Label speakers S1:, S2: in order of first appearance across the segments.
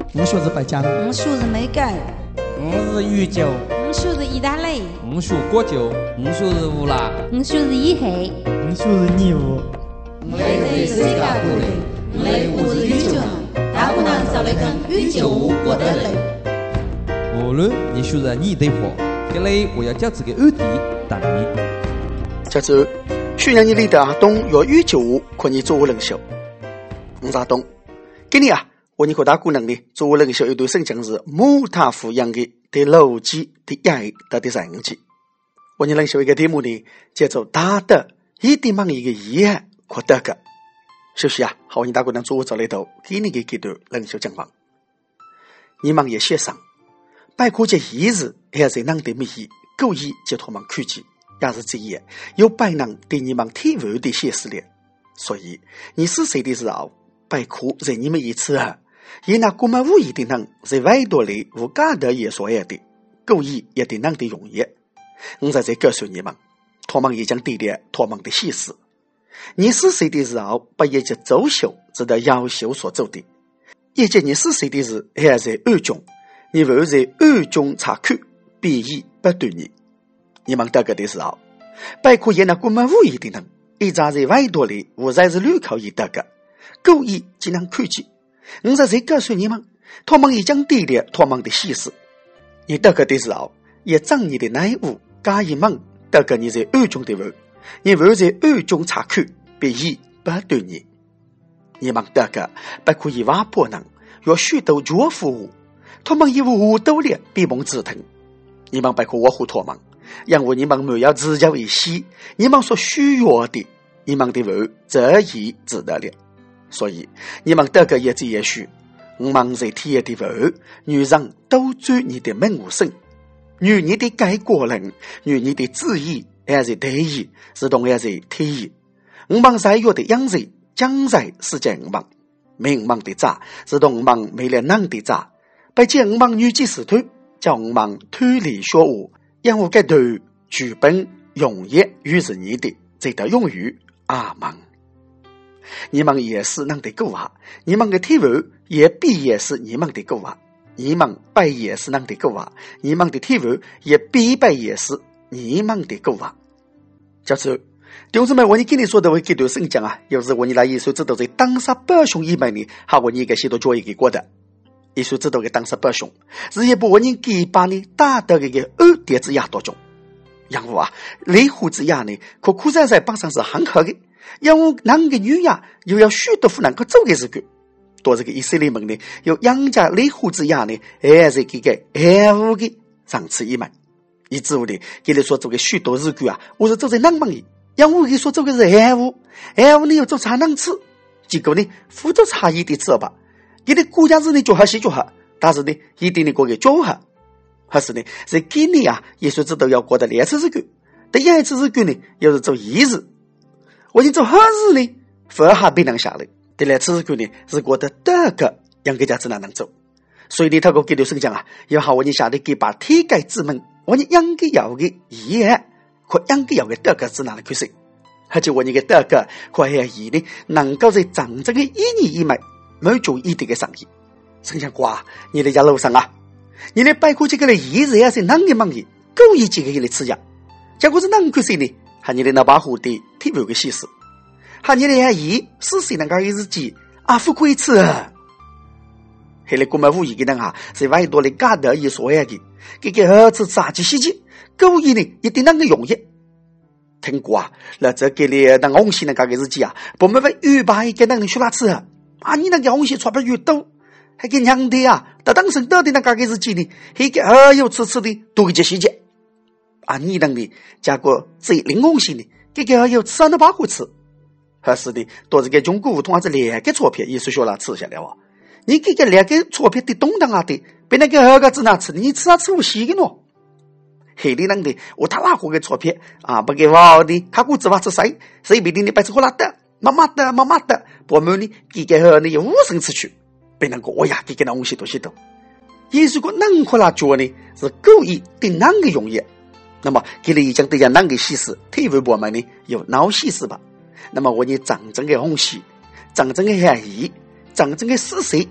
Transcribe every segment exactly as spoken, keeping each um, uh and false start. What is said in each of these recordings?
S1: 我学是白江，
S2: 我学是美狗，
S3: 我是鱼酒，
S2: 我学是意大利，
S3: 我学果酒，我学是乌拉，
S2: 我学是以黑，
S1: 我学是义乌。
S4: 我来自世界各地，我来我是宇宙人，大可能找来跟宇宙过得来。
S3: 无论你学是你的话，这里我要将这个二弟等你。
S5: 接着，宣扬你里的阿东要宇宙可你做我人秀。我是阿东，今年啊，我你和大姑娘呢做我人秀一段圣经是母他抚养的第六季第一到第三集。我你人秀一个题目呢，叫做大的一定忙一个遗憾可得个。首先啊，好你大姑娘做我做来头，给你给几段人秀讲话。你忙也写上，拜科这一日还在能的米故意叫他们看见。也是这样，有百人对你们体会的写诗了，所以你是谁的时候，百苦在你们一次啊，也拿我们无意的人在外多里无家的也所有的，故意也得能的容易。我在这告诉你们，他们已经对了他们的写诗。你是谁的时候，把一节走秀直到要求所做的，一节你是谁的时还在暗中，你会在暗中查看，必意不对你。你们得个的时候，包括也那我们无意的人，一直在外多里，我才是旅口一得个，故意只能看见。我在这告诉你们，他们已经对了他们的细事。你得个的时候，也将你的内务加一门，得个你在暗中的问，你会在暗中查看，必意不对你。你们得个包括一挖破人，有许多绝服务，他们以无斗力闭门自腾。你们包括我和他们。因为你们没有自由意识，你们所需要的，你们的话这已知道了。所以你们得个也只也许，我们在天的话，女人都追你的门无声，女你的改过人，女你的旨意还是提议，是同样是提议。我们在约的样子，将在世界我们明忙的渣，是同我们没了能的渣，并且我们女祭司推，叫我们推理学务。因我该头剧本永远于是你的，这道用语阿门。你们也是能的够啊，你们的体会也必也是你们的够啊，你们拜也是能的够啊，你们的体会也必拜也是你们的够啊。就是弟兄姊妹，我你今天说的会给段圣讲啊，有时我你来耶稣知道在当杀百兄以外呢，还我你一个许多教一个过的。耶稣知道个当时百姓是一部人给把你打到一个二点之压当中，然后啊，雷虎之压呢，可苦在在帮上是很好的，因为那个女呀又要许多夫能够做的事个，多这个以色列人呢，有养家雷虎之压呢，还是这个爱护的上次一门，以至于呢，给你说做个许多事个啊，我是做在南门的，因为给说做个是爱护，爱护呢要做才能吃，结果呢，辅助差异的吃吧。你的国家是你做好是做好，但是呢，一定你过给做好，还是呢，在今年啊，耶稣知道要过的两次日子，第一次日子呢，又是做一日，我已经做好日呢，反而还不能下来。第二次日子呢，是过的第二个，让大家只能能做。所以呢，他个给刘生讲啊，要好我你下来给把天改之门，我你应该有的遗憾，和应该有的第二个只能开始，而且我你的第二个和还有呢，能够在真正的一年以内。没做一定的生意，生想瓜，你的家路上啊，你的拜过这个来一日也是难的忙的，故意这个来吃呀，结果是难看谁呢？还你的那把火的体会个细事，还你的阿姨是谁能够一日记阿富贵吃啊？后来我们无意的人啊，是外多的家的也所有的，这个儿子炸鸡西鸡，故意呢一定能够容易。听过啊，那这个里那红西那个日记啊，我们会预备一个人去哪吃啊？啊！你那个红线钞票越多，还给娘的啊！到当时到底那个日子呢，还给哎呦吃吃的多个这些节啊！你那里加过这零红线呢，给给哎呦吃那把火吃，还是的，多这个中国通还是两个钞票，也是学了吃下来哇！你给个两个钞票的东当啊的，被那个二个子拿吃，你吃啊吃不稀的喏。黑的那的，我他拉货个钞票啊，不给我的，他估计话吃谁谁比的你白吃火辣的。妈妈的妈妈的，我们呢给给和你无声出去，被那个我呀给给那东西多些多。也如果能可拉做呢，是故意对哪个容易，那么给你已经对下哪个西施，体会我们呢有脑西施吧？那么我呢真正的红西，真正的含义，真正的事实，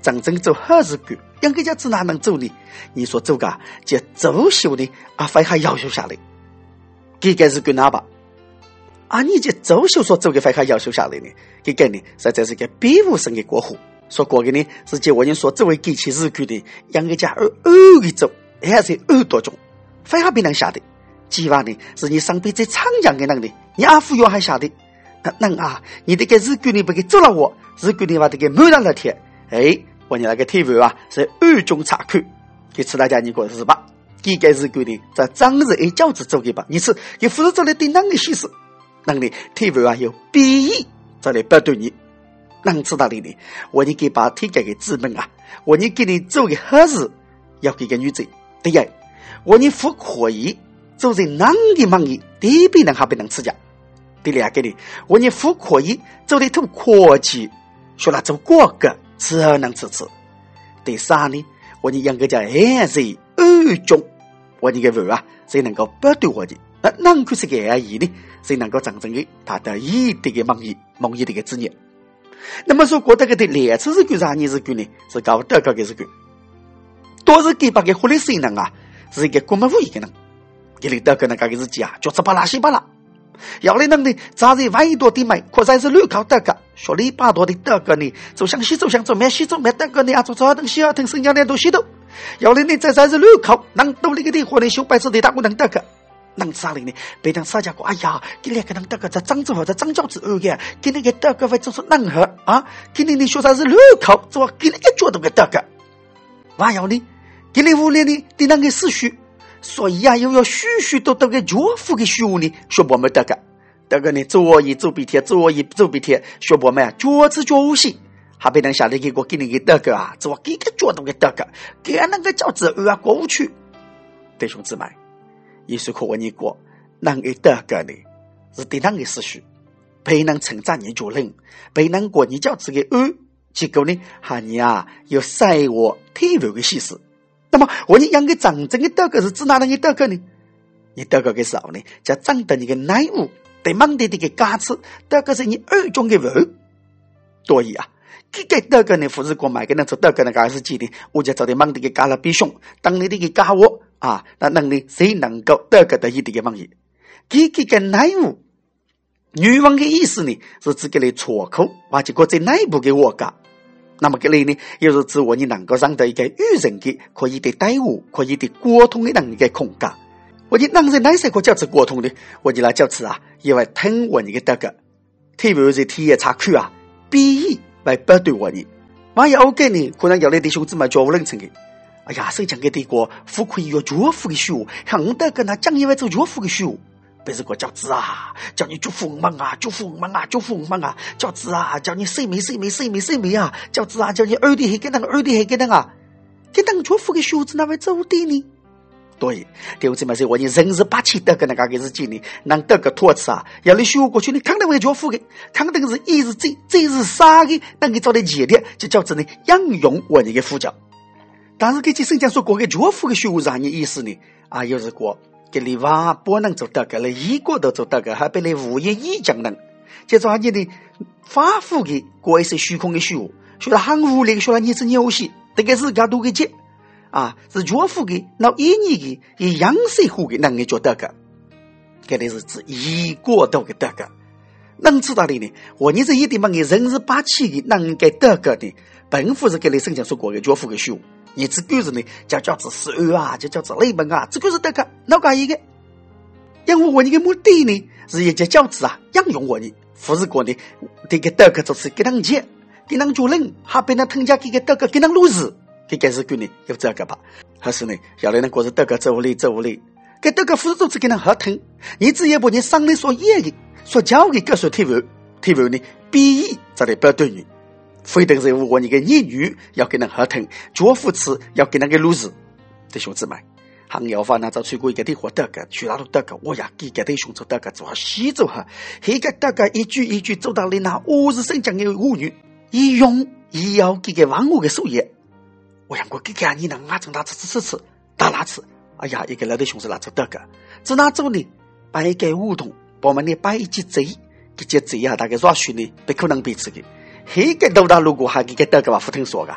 S5: 真正做好事干，应该家子哪能做呢？你说做个就走秀呢，啊，非还要求下来，这个是干哪吧？啊，你这走秀所做的非还要求下来呢？这个呢，实在是个比无声的过火。说过的呢，是结我人所作为机器日干的，应该家二二个走，还是二多种，非还别人下的。计划呢，是你上辈子长江的能力，你阿父要还下的。那那啊，你这个日干呢，不给做了我，日干呢话这个满上了天，哎。我你那个体育啊是二中查看，给吃大家你过是吧？这个是规定在当日一教子做的吧？你是给负责做来对那个西施，那你体育啊有必义再来不对你，能知道的呢？我你给把体格给资本啊，我你给你做个好事，要给个女子，对呀，我你不可以做在哪个忙意，第一笔人还不能吃家，第二个呢，我你不可以做的头科技，说了做过个。只能吃吃。第三呢，我你养个叫还是二中，我你个娃啊，谁能够不对我的？那能够是个而已呢？谁能够真正的他的一定的梦意，梦意的个职业？那么说过这个的两次是干啥？你是干呢？是搞德高个是干，都是给把个活力谁能啊？是一个国门户一个人，给你德高那个日子啊，就是巴拉西巴拉。要来能的，咱在万一多的买，可才是六考德高。说了一百多的德国呢，走向西走向走，没西走没德国呢，啊，走走等西啊，等新疆的都西走。要来呢，在才是六考，能到那个地方呢，修白纸的大姑能德国，能啥里呢？别当啥家过，哎呀，给两个人德国在漳州或者漳州之二个，给那个德国会做出任何啊，给你的学生是六考，做给那个角度的德国。还要呢，给你屋里呢，的那个思绪。所以啊，又要许许多多的绝户的学呢，学我们这个，这个呢，做一做比天，做一做比天，学我们啊，绝子绝无息，还被人下来给我给你个这个啊，做给个角度的这个，给那个叫子啊过去，弟兄姊妹，耶稣可问你过，那个这个呢，是对那个思绪，被人称赞你主人，被人过你叫这个二，结果呢，还你啊，有塞我体育的意思。那么我你养个真正的德国是指哪能个德国呢？你德国的时候呢，叫长得你个内务，对忙的这个价值，德国是你二中的文。所以啊，这个德国呢，不是光买个人做德国那个是几的，我就找的忙的个加了比熊，当你的个加我啊，那能力谁能够德国的一定的忙意？这个个内务，女王的意思呢，是指给你错口，或者国在内部给我干。那么这里呢，又是指我你能够让到一个与人的可以的队伍，可以的沟通的能力的空间。我你让人哪些个叫做沟通的？我你来叫做啊，因为听我你的这个，特别是体验差区啊，比喻来不对我你。万一 OK 呢，可能有的弟兄姊妹叫我认成的。哎呀，谁讲给这个富可以有绝富的书，像这个呢，讲因为做绝富的书。不是个叫子啊，叫你祝福我们啊，祝福我们啊，祝福我们啊，叫子啊，叫你谁没谁没谁没谁没啊，叫子啊，叫你二弟还给那个二弟还给那个，给那个祝福的学子那位走的呢？对，第二次嘛是我你人是八七得个那个个日记呢，能得个托词啊，要你学过去，你肯定会祝福的，肯定是一是这，这是啥的，那个做的节的，就叫做呢应用我你的呼叫。但是给这圣经说过个祝福的学啥你意思呢？啊，又是过。给你话不能做这个了，一个都做这个，还被你无言一讲能。接着你的反复的过一些虚空的虚无，说了很无力，说了你是游戏，这个是个都个接啊，是绝复的，那一年的以阳水户的能力做这个，给你是指一个都个这个，能知道的呢？我你这一地方的人是八七的能给这个的，本不是给你圣经说过的绝复的虚无。你这个是呢，叫叫做十二啊，就叫做雷本啊，这个是这个，哪个一个？因为我你的目的呢，是一个教子啊，应用我呢，不是过呢，这个德国就是给人接，给人做人，还被人腾家给个德国给人录制，这个是个呢，有这个吧？还是呢，要来人过是德国走里走里，给德国不是就是给人合同，你只要把你上来所演的、所教的各所体育，体育呢，比喻在来不对你。非得是我你个业余要跟人合同，做扶持要跟那个录制，弟兄姊妹，行要法那就出过一个地方得个，去哪都得个，我呀给个弟兄做得个，做西做哈，一个得个一句一句走到你那五十生讲的妇女，一用一要给个万物的树叶，我想过给个你能啊从他吃吃吃吃打哪吃，哎呀一个老弟兄是哪做得个，在哪走呢？把一个梧桐，把我们呢把一只贼，这只贼啊大概抓许呢，不可能被吃的。黑个豆大如果还给个德个话不听说个，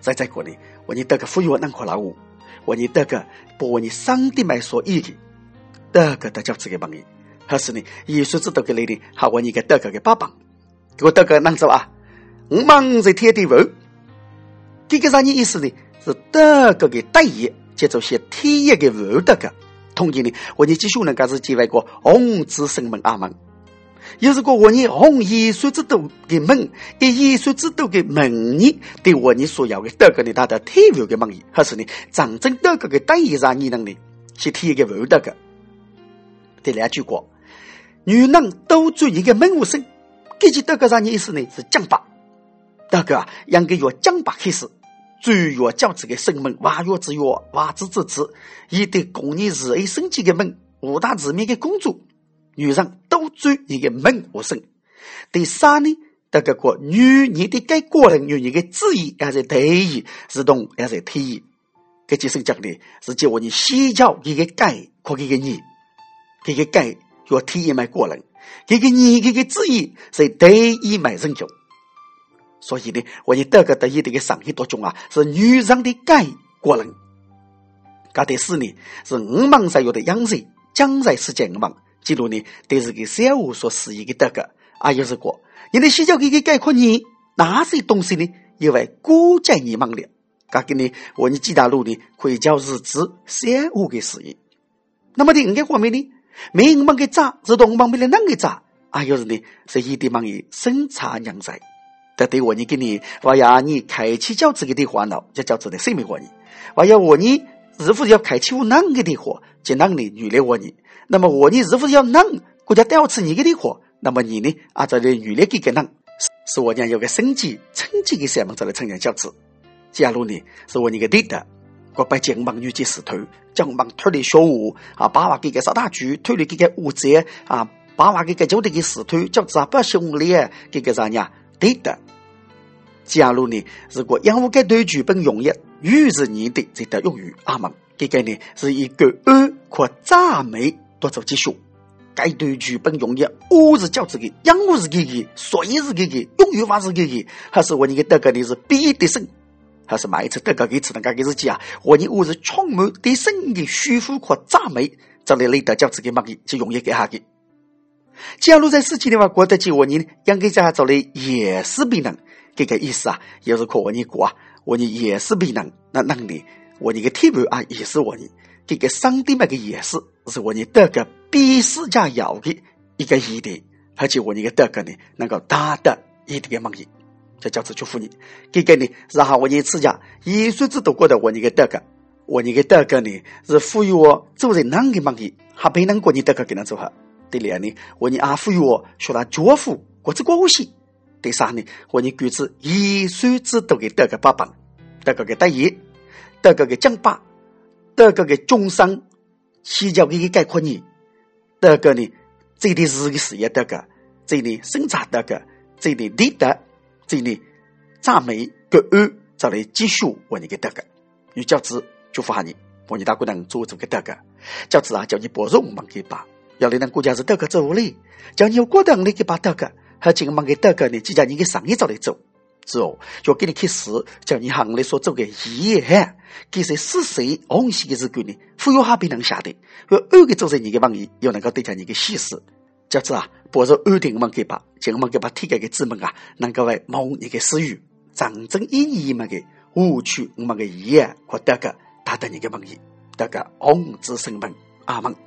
S5: 再再过呢，我你得个富有能可拉我，我你得个把我你上帝买所意的，得个得叫这个帮你，还是呢，耶稣知道个来的，好我你个得个个爸爸，给我得个能走啊，我忙在天地位，这个啥呢意思呢？是得个个大业，接着些天业个位得个，同时呢，我你继续能够是结为个红子生门阿门。有如果我你红耶稣之道的门，以耶稣之道的门呢，对我你所要的得个呢，他的天位的门意，还是呢，真正得个个大业上你能呢，是天个位得个。第两句话，女人都做一个门无生，这句得个啥意思呢？是讲法，得个啊，应该要讲法开始。最要教这个生门，娃约之约，娃子之子，以对公你日益升级的门，五大字面的工作，女人都追一个门无生。第三呢，这个个女人的该个人女人的旨意，也是特意，是动也是特意。这就是讲的，是叫我你洗脚一个改，或一个你，这个改要特意买个人，这个你这个旨意是特意买人用。所以呢，我们得个得意的个上一多种啊，是女人的改过人。噶第四呢，是五芒才有的养人，将在世界五芒，记录呢，对这个小物所使用的得个，啊，有是过，你的洗脚给个概括你，哪些东西呢？因为国家你忙了，噶个呢，我们几大陆呢，可以叫日子小物的使用。那么第五个方面呢，每五芒个渣，是同五芒没了哪个渣？啊，有是呢，是一地忙于生产养在。但对我你给你，我要你开启教这个的话呢，就叫做的生命我你。我要我你是否要开启我哪个的话，就让你原谅我你。那么我你是否要让国家调吃你个的话，那么你呢按照的原谅这个人，是我讲有个升级、层级的三门在来承认教子。假如呢是我你个对的，我把肩膀女接石头，肩膀推的小屋啊，把我给个扫大局，推的这个屋子啊，把我给个就这个石头，叫咋把兄弟这个啥呢？对的。假如呢，如果养护该对剧本用业，于是你的这条用语阿门，这个呢是一个二或赞美多做技术。该对剧本用业，我是叫这个养护是这个，所以是这个，用语法是这个，还是我你个这个呢是必的生，还是每一次这个给只能该给自己啊？我你我是充满对生的舒服和赞美，这里来的叫这个嘛的就用业给下的。假如在事情的话，过得起我你应该在这里也是必能。这个意思啊，也是可我你过啊，我你也是必能，那能力，我你个体位啊，也是我你，这个上帝那个也是，是我你得个必须加要的一个义的，而且我你个得个呢，能够达得一定的梦意，这叫做祝福你。这个呢，然后我你自家耶稣知道过的我你个得个，我你个得个呢，是赋予我做人能的梦意，还没能过你得个给他做好。第二呢，我你阿赋予我说他祝福，或者过西。第三呢，我你举子耶稣知道给得个爸爸，得个给大爷，得个给将爸，得个给终生，洗脚给概括你，得个呢，这里是个事业得个，这里生产得个，这里立德，这里赞美个二，再来继续我你给得个，有教子祝福下你，我你大姑娘做这个得个，教子啊叫你保重忙给把，要你能国家是得个做哩，叫你有过等你给把得个。还这个忙给得个呢，就叫你给上一早来做，之后就给你开始叫你行里所做的一业，其实是谁红喜的日子呢？富有哈比能下的，要二个做在你的忙里，又能够对待你的细事，叫做啊，保守二定忙给把，这个忙给把体改的资本啊，能够为蒙你的私欲，真正意义嘛个误区我们的业或得个达到你的忙意，得个红子生门阿门。